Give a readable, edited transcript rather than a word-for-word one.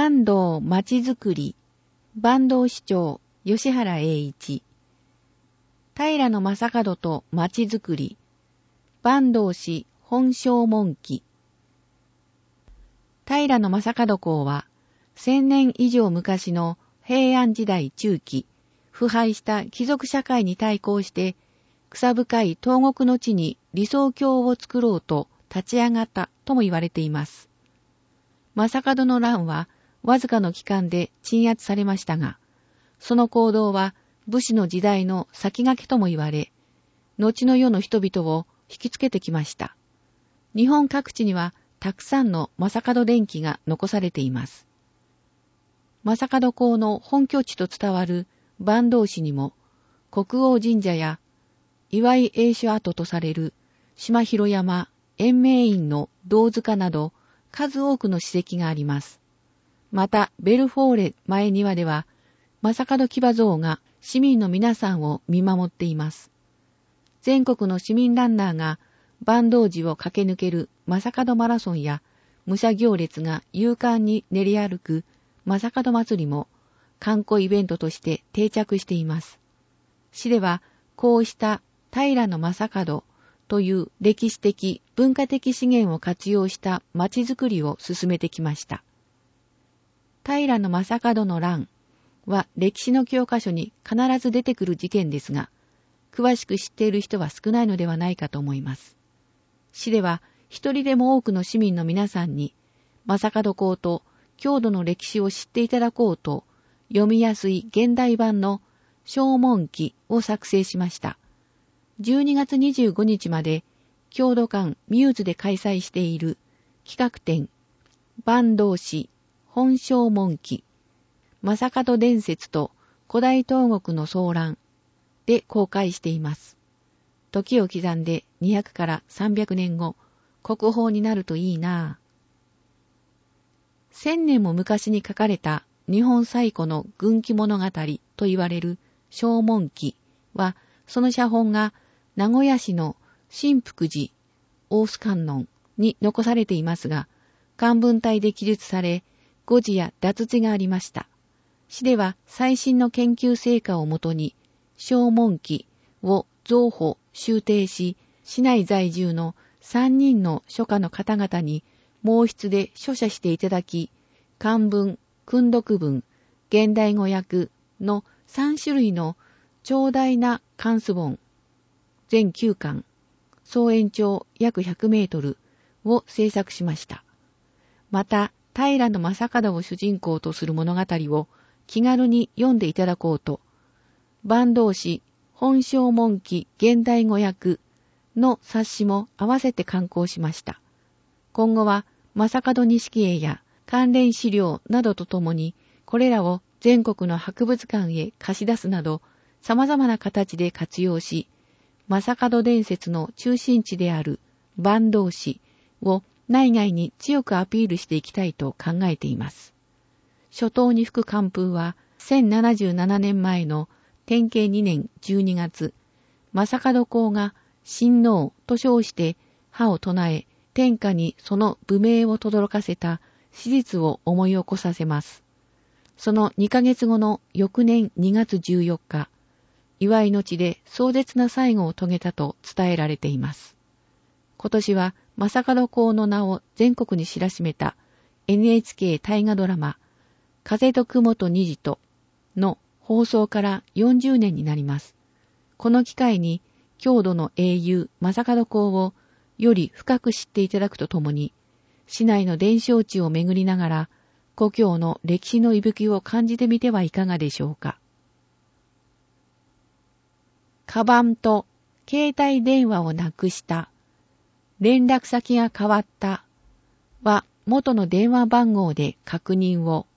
坂東まちづくり、坂東市長、吉原栄一。平将門とまちづくり、坂東市本正門記。平将門公は、1000年以上昔の平安時代中期、腐敗した貴族社会に対抗して、草深い東国の地に理想郷を作ろうと立ち上がったとも言われています。将門の乱はわずかの期間で鎮圧されましたが、その行動は武士の時代の先駆けとも言われ、後の世の人々を引きつけてきました。日本各地にはたくさんの将門伝記が残されています。将門公の本拠地と伝わる坂東市にも、国王神社や岩井英所跡とされる島広山延命院の銅塚など数多くの史跡があります。また、ベルフォーレ前庭では、将門騎馬像が市民の皆さんを見守っています。全国の市民ランナーが坂東寺を駆け抜ける将門マラソンや武者行列が勇敢に練り歩く将門祭りも観光イベントとして定着しています。市ではこうした平将門という歴史的文化的資源を活用した町づくりを進めてきました。平将門の乱は歴史の教科書に必ず出てくる事件ですが、詳しく知っている人は少ないのではないかと思います。市では一人でも多くの市民の皆さんに将門公と郷土の歴史を知っていただこうと、読みやすい現代版の正門記を作成しました。12月25日まで郷土館ミューズで開催している企画展坂東市本正門記将門伝説と古代東国の騒乱で公開しています。時を刻んで200から300年後、国宝になるといいなぁ。1000年も昔に書かれた日本最古の軍記物語と言われる正門記は、その写本が名古屋市の新福寺大須観音に残されていますが、漢文体で記述され、誤字や脱字がありました。市では最新の研究成果をもとに、正門記を増補修訂し、市内在住の3人の書家の方々に毛筆で書写していただき、漢文、訓読文、現代語訳の3種類の長大な漢詩本、全9巻、総延長約100メートルを制作しました。また、平将門を主人公とする物語を気軽に読んでいただこうと、坂東市本正門記現代語訳の冊子も合わせて刊行しました。今後は将門錦絵や関連資料などとともに、これらを全国の博物館へ貸し出すなど、様々な形で活用し、将門伝説の中心地である坂東市を内外に強くアピールしていきたいと考えています。初冬に吹く寒風は1077年前の天慶2年12月、将門公が親王と称して歯を唱え、天下にその武名を轟かせた史実を思い起こさせます。その2ヶ月後の翌年2月14日、祝いの地で壮絶な最後を遂げたと伝えられています。今年は将門公の名を全国に知らしめた NHK 大河ドラマ風と雲と虹との放送から40年になります。この機会に郷土の英雄将門公をより深く知っていただくとともに、市内の伝承地を巡りながら故郷の歴史の息吹を感じてみてはいかがでしょうか。カバンと携帯電話をなくした。連絡先が変わったは元の電話番号で確認を。